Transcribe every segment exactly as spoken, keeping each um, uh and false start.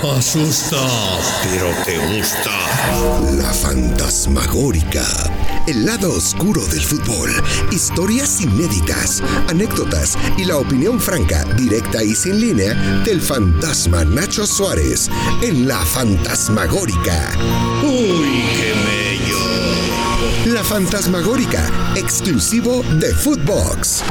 Asusta, pero te gusta. La fantasmagórica. El lado oscuro del fútbol. Historias inéditas, anécdotas y la opinión franca, directa y sin línea del fantasma Nacho Suárez en La Fantasmagórica. ¡Uy, qué bello! La Fantasmagórica, exclusivo de Footbox.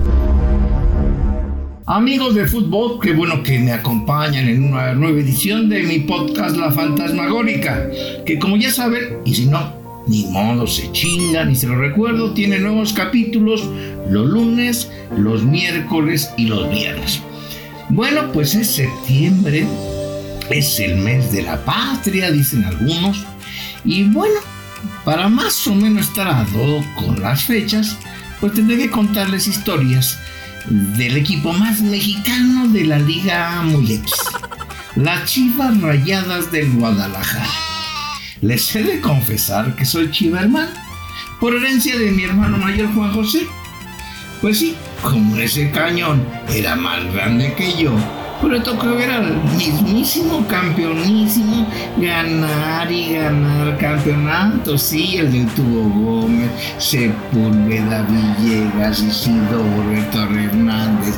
Amigos de fútbol, qué bueno que me acompañan en una nueva edición de mi podcast La Fantasmagórica, que como ya saben, y si no, ni modo, se chingan y se lo recuerdo, tiene nuevos capítulos los lunes, los miércoles y los viernes. Bueno, pues es septiembre, es el mes de la patria, dicen algunos, y bueno, para más o menos estar a do con las fechas, pues tendré que contarles historias del equipo más mexicano de la Liga Muy X, las Chivas Rayadas del Guadalajara. Les he de confesar que soy chiverman, por herencia de mi hermano mayor Juan José. Pues sí, como ese cañón era más grande que yo, pues le tocó ver al mismísimo campeonísimo ganar y ganar campeonatos. Sí, el del Tubo Gómez, Sepúlveda, Villegas, Isidoro, Torre Hernández,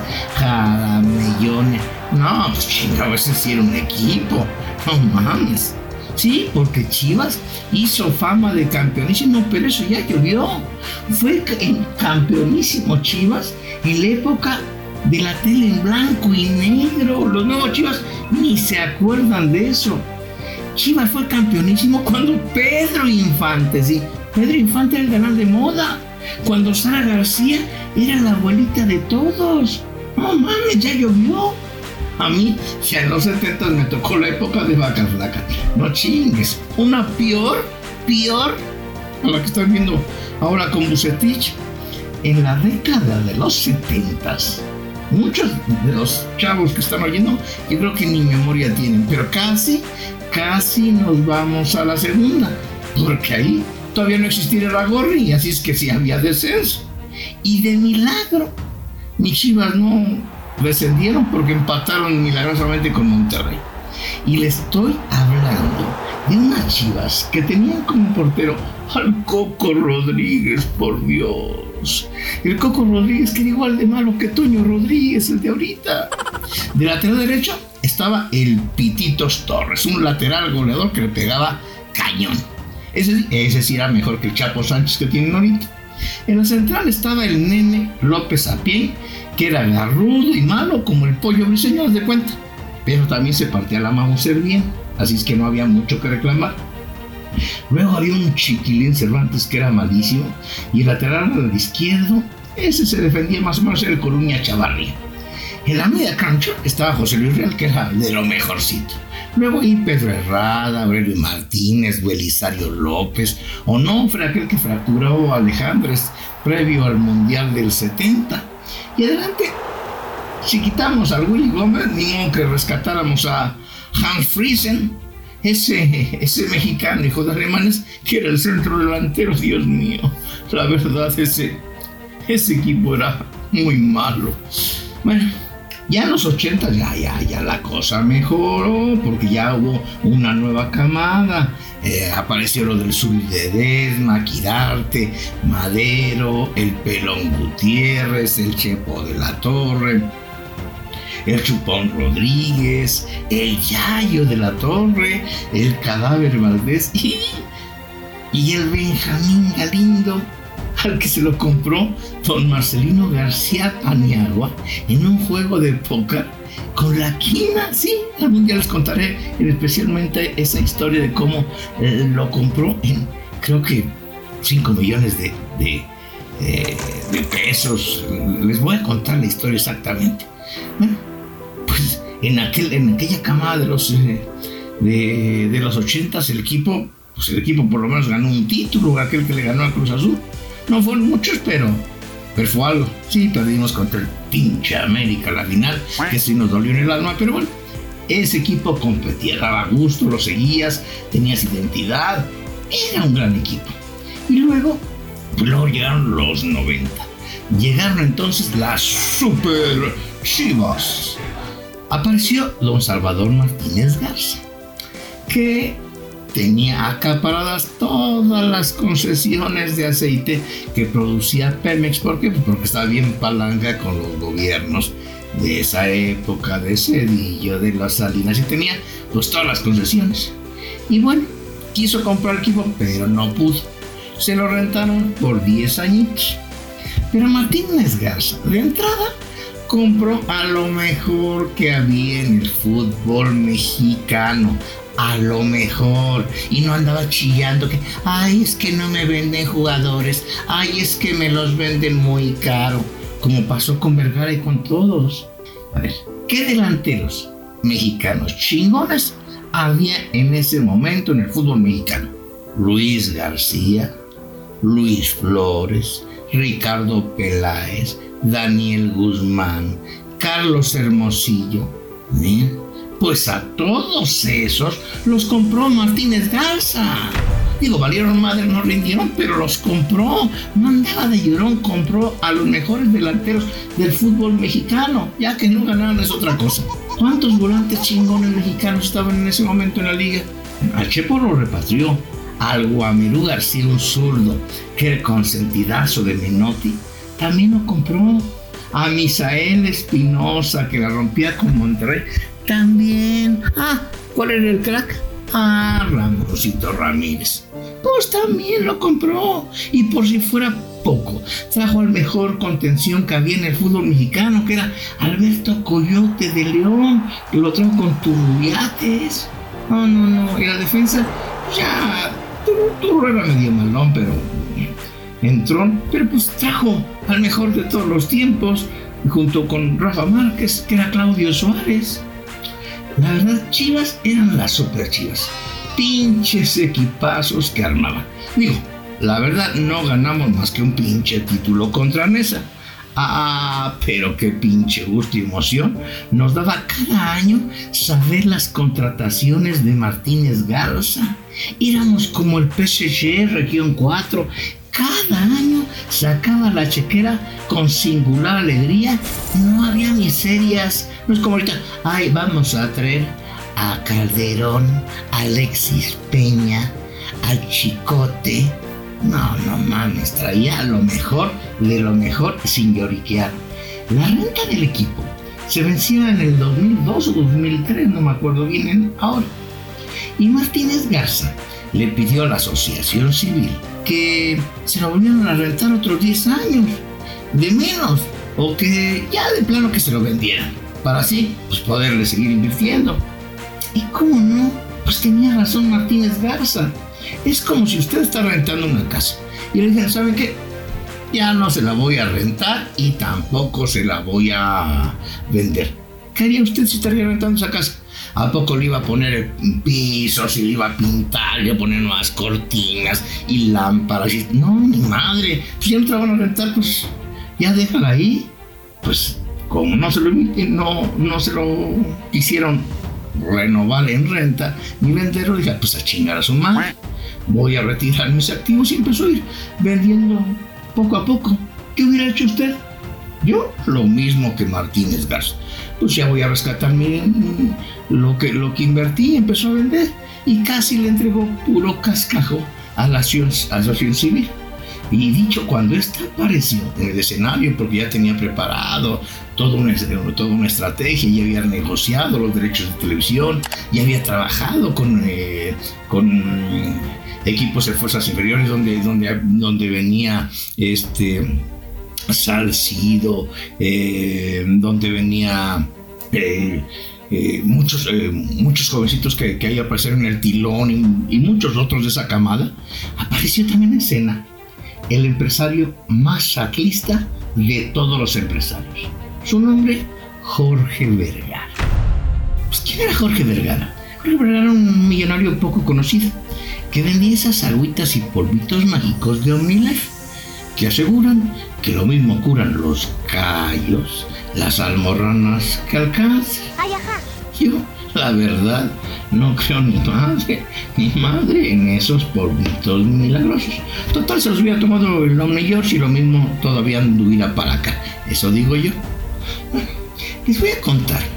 Jaramellone. No, pues chingado, ese sí era un equipo, no mames. Sí, porque Chivas hizo fama de campeonísimo, pero eso ya llovió. Fue el campeonísimo Chivas en la época de la tele en blanco y negro. Los nuevos Chivas ni se acuerdan de eso. Chivas fue campeonísimo cuando Pedro Infante, sí, Pedro Infante era el galán de moda, cuando Sara García era la abuelita de todos. No mames, ya llovió. A mí, ya en los setentas me tocó la época de Vacas Flacas. No chingues. Una peor, peor a la que están viendo ahora con Bucetich. En la década de los setentas, muchos de los chavos que están oyendo, yo creo que ni memoria tienen, pero casi, casi nos vamos a la segunda, porque ahí todavía no existía la gorri, así es que sí había descenso. Y de milagro, mis Chivas no descendieron porque empataron milagrosamente con Monterrey. Y le estoy hablando de unas Chivas que tenían como portero al Coco Rodríguez, por Dios. El Coco Rodríguez que era igual de malo que Toño Rodríguez, el de ahorita. De lateral derecho estaba el Pititos Torres, un lateral goleador que le pegaba cañón. Ese, ese sí era mejor que el Chapo Sánchez que tienen ahorita. En la central estaba el Nene López Apié, que era garrudo y malo como el Pollo Briseño, haz de cuenta, pero también se partía la Mauser bien, así es que no había mucho que reclamar. Luego había un Chiquilín Cervantes que era malísimo, y el lateral al izquierdo, ese se defendía más o menos, era el Coruña Chavarría. En la media cancha estaba José Luis Real, que era de lo mejorcito. Luego ahí Pedro Herrada, Aurelio Martínez, Belisario López, Onofre, aquel que fracturó a Alejandres previo al Mundial del setenta. Y adelante, si quitamos al Willy Gómez, ni modo que rescatáramos a Hans Friesen, ese, ese mexicano hijo de alemanes que era el centro delantero. Dios mío, la verdad, ese, ese equipo era muy malo. Bueno, ya en los ochenta ya, ya, ya la cosa mejoró, porque ya hubo una nueva camada. Eh, apareció lo del Zul de Desma, Quirarte, Madero, el Pelón Gutiérrez, el Chepo de la Torre, el Chupón Rodríguez, el Yayo de la Torre, el Cadáver Valdés y, y el Benjamín Galindo, al que se lo compró don Marcelino García Paniagua en un juego de póker con la quina. Sí, algún día les contaré especialmente esa historia de cómo eh, lo compró en, creo que cinco millones de, de, de, de pesos. Les voy a contar la historia exactamente. Bueno, pues en, aquel, en aquella camada de los, eh, de, de los ochentas, el equipo, pues el equipo por lo menos ganó un título, aquel que le ganó a Cruz Azul. No fueron muchos, pero, pero fue algo. Sí, perdimos contra el pinche América la final, que sí nos dolió en el alma, pero bueno, ese equipo competía, daba gusto, lo seguías, tenías identidad, era un gran equipo. Y luego, pues luego llegaron los noventa. Llegaron entonces las Super Chivas. apareció don Salvador Martínez Garza, que tenía acaparadas todas las concesiones de aceite que producía Pemex. ¿Por qué? Porque estaba bien palanca con los gobiernos de esa época, de Cedillo, de las Salinas, y tenía pues todas las concesiones. Y bueno, quiso comprar equipo, pero no pudo. Se lo rentaron por diez añitos. Pero Martínez Garza, de entrada, compró a lo mejor que había en el fútbol mexicano. A lo mejor. Y no andaba chillando que, ay, es que no me venden jugadores. Ay, es que me los venden muy caro. Como pasó con Vergara y con todos. A ver, ¿qué delanteros mexicanos chingones había en ese momento en el fútbol mexicano? Luis García, Luis Flores, Ricardo Peláez, Daniel Guzmán, Carlos Hermosillo. ¿Bien? Pues a todos esos los compró Martínez Garza. Digo, valieron madre, no rindieron, pero los compró. No andaba de llorón, compró a los mejores delanteros del fútbol mexicano. Ya que no ganaron es otra cosa. ¿Cuántos volantes chingones mexicanos estaban en ese momento en la liga? A Chepo lo repatrió. Al Guamirú García, un zurdo, que era el consentidazo de Menotti, también lo compró. A Misael Espinosa, que la rompía con Monterrey, también. Ah, ¿cuál era el crack? Ah, Ramoncito Ramírez. Pues también lo compró. Y por si fuera poco, trajo al mejor contención que había en el fútbol mexicano, que era Alberto Coyote de León, que lo trajo con Turrubiates. No, no, no. Y la defensa, ya, Turro era medio malón, pero entró. Pero pues trajo al mejor de todos los tiempos, junto con Rafa Márquez, que era Claudio Suárez. La verdad, Chivas eran las super Chivas. Pinches equipazos que armaban. Digo, la verdad, no ganamos más que un pinche título contra Mesa. Ah, pero qué pinche gusto y emoción nos daba cada año saber las contrataciones de Martínez Garza. Éramos como el P S G Región cuatro. Cada año sacaba la chequera con singular alegría. No había miserias. No es como ahorita, ay, vamos a traer a Calderón, a Alexis Peña, al Chicote. No, no mames, traía lo mejor de lo mejor sin lloriquear. La renta del equipo se vencía en el dos mil dos o dos mil tres, no me acuerdo bien ahora. Y Martínez Garza le pidió a la asociación civil que se lo volvieran a rentar otros diez años, de menos, o que ya de plano que se lo vendieran, para así pues poderle seguir invirtiendo. Y cómo no, pues tenía razón Martínez Garza. Es como si usted está rentando una casa y le dicen, ¿saben qué? Ya no se la voy a rentar y tampoco se la voy a vender. ¿Qué haría usted si estaría rentando esa casa? ¿A poco le iba a poner pisos y le iba a pintar, le iba a poner nuevas cortinas y lámparas? Y... no, mi madre, pues ya no te la van a rentar, pues ya déjala ahí. Pues como no se lo, no, no se lo quisieron renovar en renta ni venderlo, dije, pues a chingar a su madre. Voy a retirar mis activos y empezó a ir vendiendo poco a poco. ¿Qué hubiera hecho usted? Yo, lo mismo que Martínez Garza. Pues ya voy a rescatar mi, lo, que, lo que invertí. Empezó a vender y casi le entregó puro cascajo a la asociación civil. Y dicho, cuando esta apareció en el escenario, porque ya tenía preparado toda una, toda una estrategia, ya había negociado los derechos de televisión, ya había trabajado con, eh, con equipos de fuerzas inferiores donde, donde, donde venía este Salcido, eh, donde venía eh, eh, muchos, eh, muchos jovencitos que, que ahí aparecieron en el Tilón y, y muchos otros de esa camada. Apareció también en escena el empresario más atlista de todos los empresarios. Su nombre, Jorge Vergara. Pues, ¿quién era Jorge Vergara? Jorge Vergara era un millonario poco conocido que vendía esas agüitas y polvitos mágicos de OmniLife que aseguran que lo mismo curan los callos, las almorranas que al cáncer. Ay, ajá. Yo, la verdad, no creo ni madre, ni madre en esos polvitos milagrosos. Total, se los hubiera tomado el Omni George y lo mismo todavía anduviera para acá. Eso digo yo. Bueno, les voy a contar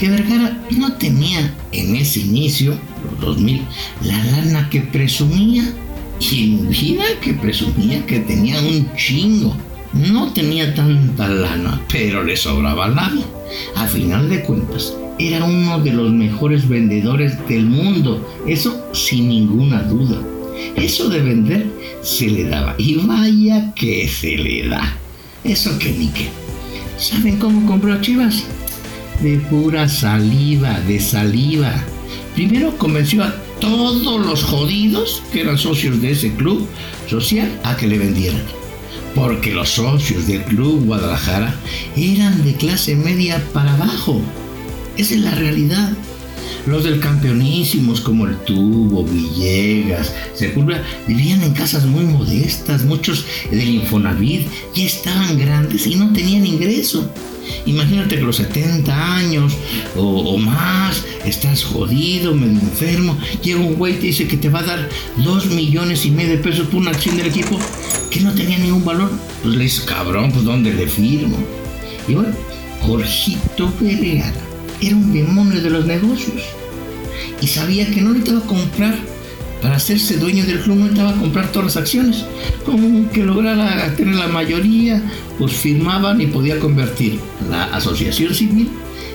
que Vergara no tenía en ese inicio, los dos mil, la lana que presumía. Y mira que presumía que tenía un chingo. No tenía tanta lana, pero le sobraba lana. A final de cuentas, era uno de los mejores vendedores del mundo. Eso sin ninguna duda. Eso de vender se le daba. Y vaya que se le da. Eso que ni qué. ¿Saben cómo compró a Chivas? De pura saliva, de saliva. Primero convenció a todos los jodidos que eran socios de ese club social a que le vendieran. Porque los socios del Club Guadalajara eran de clase media para abajo. Esa es la realidad. Los del Campeonísimos como el Tubo, Villegas, Sepúlveda, vivían en casas muy modestas. Muchos del Infonavit ya estaban grandes y no tenían ingreso. Imagínate que a los setenta años o, o más estás jodido, medio enfermo, llega un güey y te dice que te va a dar dos millones y medio de pesos por una acción del equipo que no tenía ningún valor. Pues le dices, cabrón, pues ¿dónde le firmo? Y bueno, Jorgito Vergara era un demonio de los negocios y sabía que no necesitaba comprar para hacerse dueño del club, no necesitaba comprar todas las acciones. Como que lograra tener la mayoría, pues firmaban y podía convertir la asociación civil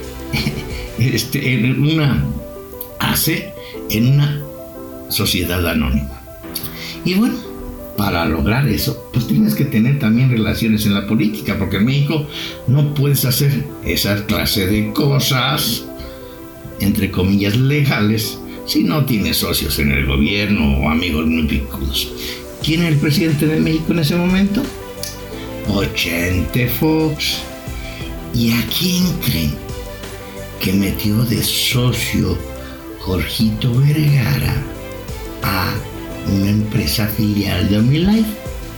este, en una A C, en una sociedad anónima. Y bueno, para lograr eso, pues tienes que tener también relaciones en la política, porque en México no puedes hacer esa clase de cosas, entre comillas, legales, si no tienes socios en el gobierno o amigos muy picudos. ¿Quién es el presidente de México en ese momento? Chente Fox. ¿Y a quién creen que metió de socio Jorgito Vergara a una empresa filial de OmniLife?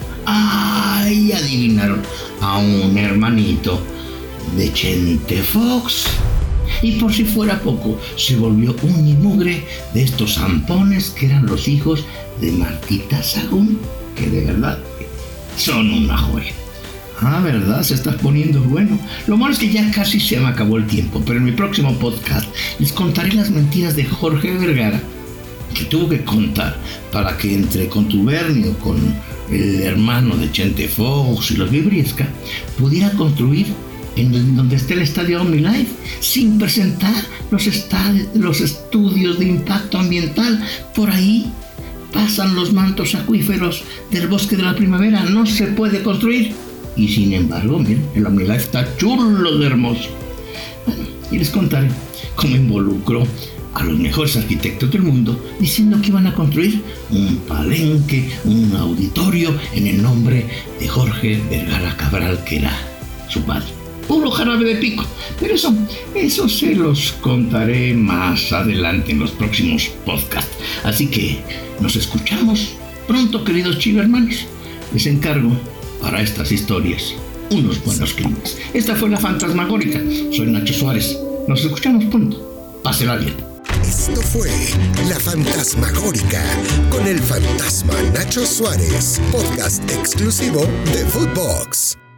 ¡Ay! Adivinaron, a un hermanito de Chente Fox. Y por si fuera poco, se volvió un inmugre de estos zampones que eran los hijos de Martita Sagún, que de verdad son una joya. Ah, ¿verdad? Se está poniendo bueno. Lo malo es que ya casi se me acabó el tiempo, pero en mi próximo podcast les contaré las mentiras de Jorge Vergara, que tuvo que contar para que entre contubernio con el hermano de Chente Fox y los Vibriesca pudiera construir en el, donde está el estadio OmniLife, sin presentar los, estadi- los estudios de impacto ambiental. Por ahí pasan los mantos acuíferos del bosque de la primavera, no se puede construir. Y sin embargo, miren, el OmniLife está chulo de hermoso. Bueno, y les contaré cómo involucró a los mejores arquitectos del mundo diciendo que iban a construir un palenque, un auditorio en el nombre de Jorge Vergara Cabral, que era su padre. Puro jarabe de pico, pero eso, eso se los contaré más adelante en los próximos podcasts. Así que nos escuchamos pronto, queridos chivermanos. Les encargo para estas historias unos buenos crímenes. Esta fue La Fantasmagórica. Soy Nacho Suárez. Nos escuchamos pronto. Pásela bien. Esto fue La Fantasmagórica con el fantasma Nacho Suárez, podcast exclusivo de Footbox.